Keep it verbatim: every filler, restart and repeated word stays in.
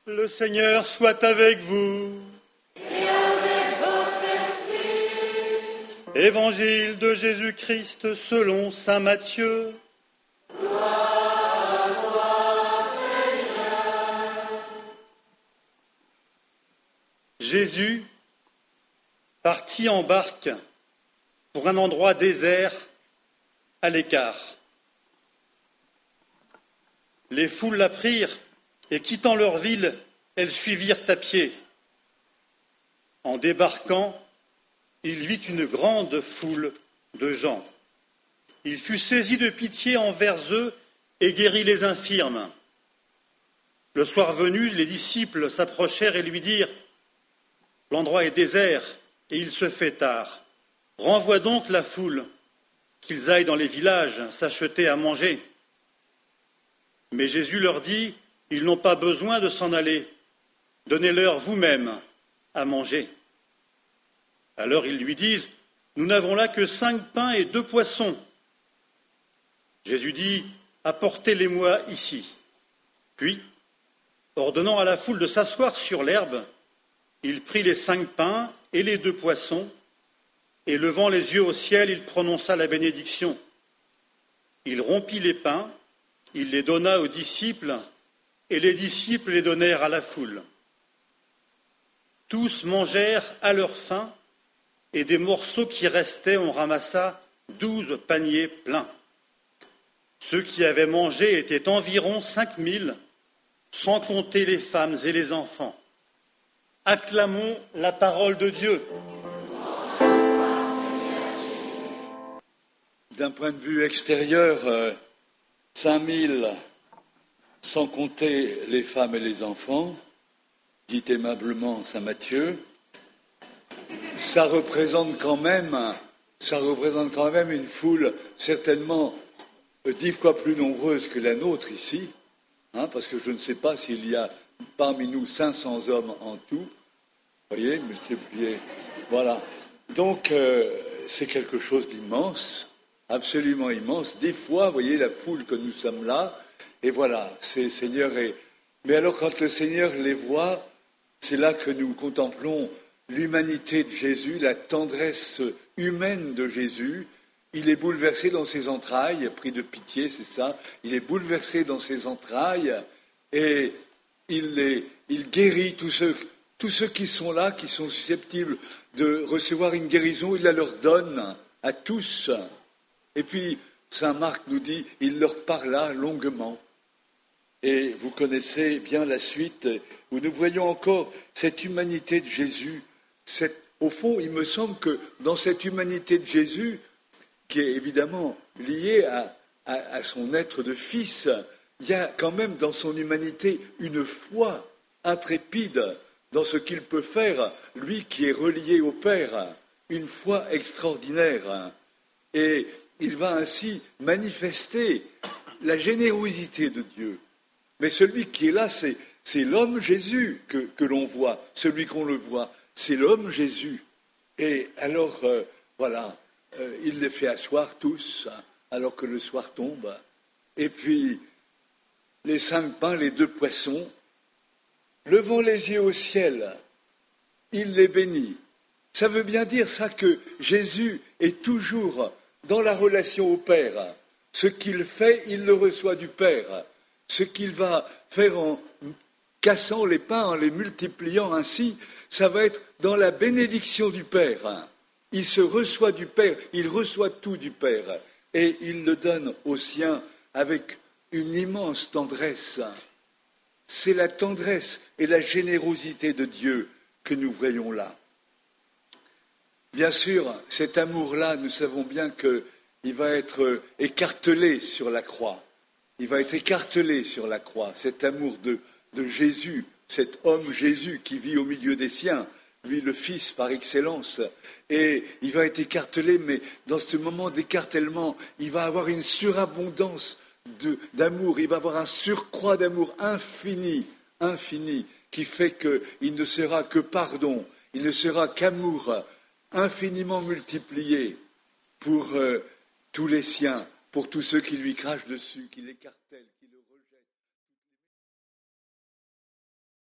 Le Seigneur soit avec vous. Et avec votre esprit. Évangile de Jésus-Christ selon saint Matthieu. Gloire à toi, Seigneur. Jésus partit en barque pour un endroit désert à l'écart. Les foules l'apprirent et, quittant leur ville, elles suivirent à pied. En débarquant, il vit une grande foule de gens. Il fut saisi de pitié envers eux et guérit les infirmes. Le soir venu, les disciples s'approchèrent et lui dirent « L'endroit est désert et il se fait tard. Renvoie donc la foule, qu'ils aillent dans les villages s'acheter à manger. » Mais Jésus leur dit « Ils n'ont pas besoin de s'en aller. Donnez-leur vous-même à manger. » Alors ils lui disent « Nous n'avons là que cinq pains et deux poissons. » Jésus dit « Apportez-les-moi ici. » Puis, ordonnant à la foule de s'asseoir sur l'herbe, il prit les cinq pains et les deux poissons, et levant les yeux au ciel, il prononça la bénédiction. Il rompit les pains, il les donna aux disciples, et les disciples les donnèrent à la foule. Tous mangèrent à leur faim, et des morceaux qui restaient, on ramassa douze paniers pleins. Ceux qui avaient mangé étaient environ cinq mille, sans compter les femmes et les enfants. Acclamons la parole de Dieu. D'un point de vue extérieur, euh, cinq mille, sans compter les femmes et les enfants, dit aimablement saint Matthieu, ça représente quand même, ça représente quand même une foule certainement dix fois plus nombreuse que la nôtre ici, hein, parce que je ne sais pas s'il y a parmi nous cinq cents hommes en tout. Vous voyez, multiplié. Voilà. Donc, euh, c'est quelque chose d'immense, absolument immense. Dix fois, vous voyez, la foule que nous sommes là, et voilà, c'est Seigneur. Et... Mais alors, quand le Seigneur les voit, c'est là que nous contemplons l'humanité de Jésus, la tendresse humaine de Jésus. Il est bouleversé dans ses entrailles, pris de pitié, c'est ça. Il est bouleversé dans ses entrailles et il, les, il guérit tous ceux, tous ceux qui sont là, qui sont susceptibles de recevoir une guérison. Il la leur donne à tous. Et puis, saint Marc nous dit, il leur parla longuement. Et vous connaissez bien la suite, où nous voyons encore cette humanité de Jésus. Cette, au fond, il me semble que dans cette humanité de Jésus, qui est évidemment liée à, à, à son être de fils, il y a quand même dans son humanité une foi intrépide dans ce qu'il peut faire, lui qui est relié au Père, une foi extraordinaire. Et il va ainsi manifester la générosité de Dieu. Mais celui qui est là, c'est, c'est l'homme Jésus que, que l'on voit, celui qu'on le voit, c'est l'homme Jésus. Et alors, euh, voilà, euh, il les fait asseoir tous, hein, alors que le soir tombe. Et puis, les cinq pains, les deux poissons, levant les yeux au ciel, il les bénit. Ça veut bien dire ça que Jésus est toujours dans la relation au Père. Ce qu'il fait, il le reçoit du Père. Ce qu'il va faire en cassant les pains, en les multipliant ainsi, ça va être dans la bénédiction du Père. Il se reçoit du Père, il reçoit tout du Père, et il le donne aux siens avec une immense tendresse. C'est la tendresse et la générosité de Dieu que nous voyons là. Bien sûr, cet amour-là, nous savons bien qu'il va être écartelé sur la croix. Il va être écartelé sur la croix, cet amour de, de Jésus, cet homme Jésus qui vit au milieu des siens, lui le Fils par excellence. Et il va être écartelé, mais dans ce moment d'écartèlement, il va avoir une surabondance de, d'amour, il va avoir un surcroît d'amour infini, infini, qui fait qu'il ne sera que pardon, il ne sera qu'amour infiniment multiplié pour euh, tous les siens, pour tous ceux qui lui crachent dessus, qui l'écartèlent.